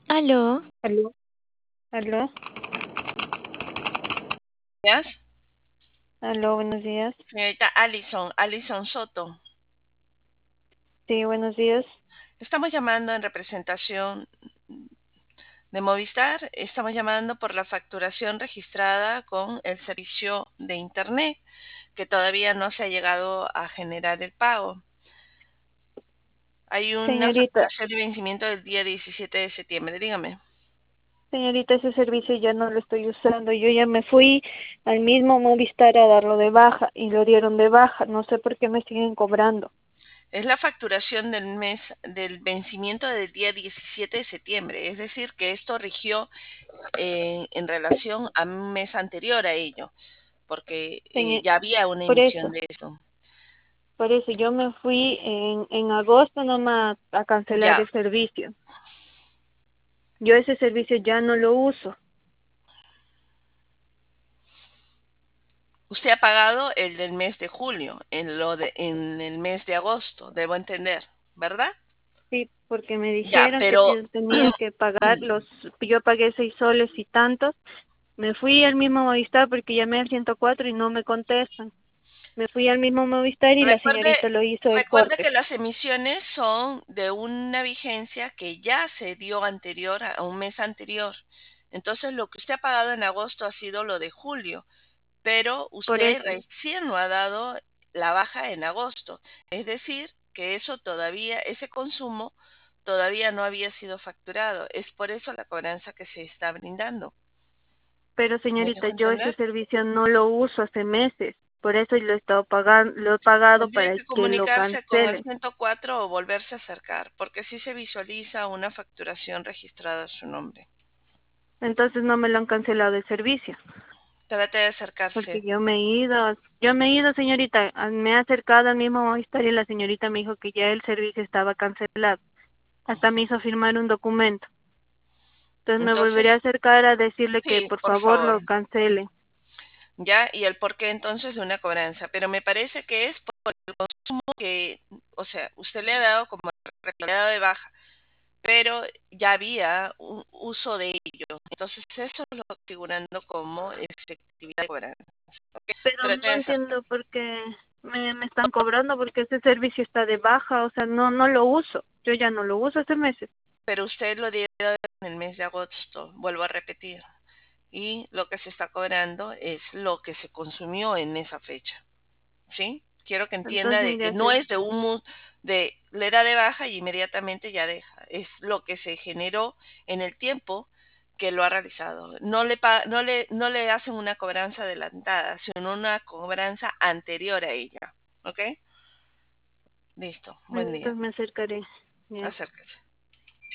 Aló, Aló, aló, Días. aló, buenos días. Señorita Alison Soto. Sí, buenos días. Estamos llamando en representación de Movistar. Estamos llamando por la facturación registrada con el servicio de Internet, que todavía no se ha llegado a generar el pago. Hay una Señorita, facturación de vencimiento del día 17 de septiembre. Dígame. señorita, ese servicio ya no lo estoy usando. Yo ya me fui al mismo Movistar a darlo de baja y lo dieron de baja. No sé por qué me siguen cobrando. Es la facturación del mes del vencimiento del día 17 de septiembre. Es decir, que esto rigió en relación a un mes anterior a ello, porque Señor, ya había una por emisión eso, de eso. por eso yo me fui en agosto nomás a cancelar Ya, el servicio. Yo ese servicio ya no lo uso. usted ha pagado el del mes de julio, en el mes de agosto, debo entender, ¿verdad? Sí, porque me Ya, dijeron que pero yo tenía que pagar yo pagué 6 soles y tantos. Me fui al mismo Movistar porque llamé al 104 y no me contestan. Me fui al mismo Movistar y la recuerde, señorita lo hizo el recuerde que corte. las emisiones son de una vigencia que ya se dio anterior a un mes anterior. Entonces, lo que usted ha pagado en agosto ha sido lo de julio, pero Por usted eso, recién lo ha dado la baja en agosto. Es decir, que eso todavía, ese consumo todavía no había sido facturado. Es por eso la cobranza que se está brindando. pero ¿Me señorita, dejo yo ese entender? servicio no lo uso hace meses. Por eso lo he estado pagando, lo he pagado Tendría para que que lo comunicarse con el cancelen. 104 o volverse a acercar, porque sí se visualiza una facturación registrada a su nombre. Entonces no me lo han cancelado el servicio, Trate de porque acercarse. yo me he ido, señorita, me he acercado al mismo Movistar y la señorita me dijo que ya el servicio estaba cancelado. Hasta me hizo firmar un documento. Entonces me volveré a Entonces, acercar a decirle que sí, por por favor favor. lo cancele. ¿Ya? Y el porqué entonces de una cobranza. Pero me parece que es por el consumo que, o sea, usted le ha dado como le ha dado de baja, pero ya había un uso de ello. Entonces, eso lo estoy figurando como efectividad de cobranza. ¿Ok? Pero Trate no de entiendo por qué me están cobrando porque ese servicio está de baja, o sea, no lo uso. Yo ya no lo uso hace meses. pero usted lo dio en el mes de agosto, vuelvo a repetir. Y lo que se está cobrando es lo que se consumió en esa fecha. ¿Sí? Quiero que entienda Entonces, de mire, que no es de de le da de baja y inmediatamente ya deja. Es lo que se generó en el tiempo que lo ha realizado. No le hacen una cobranza adelantada, sino una cobranza anterior a ella. ¿Ok? Listo. bueno, Buen día. entonces me acercaré. Ya. Acérquese.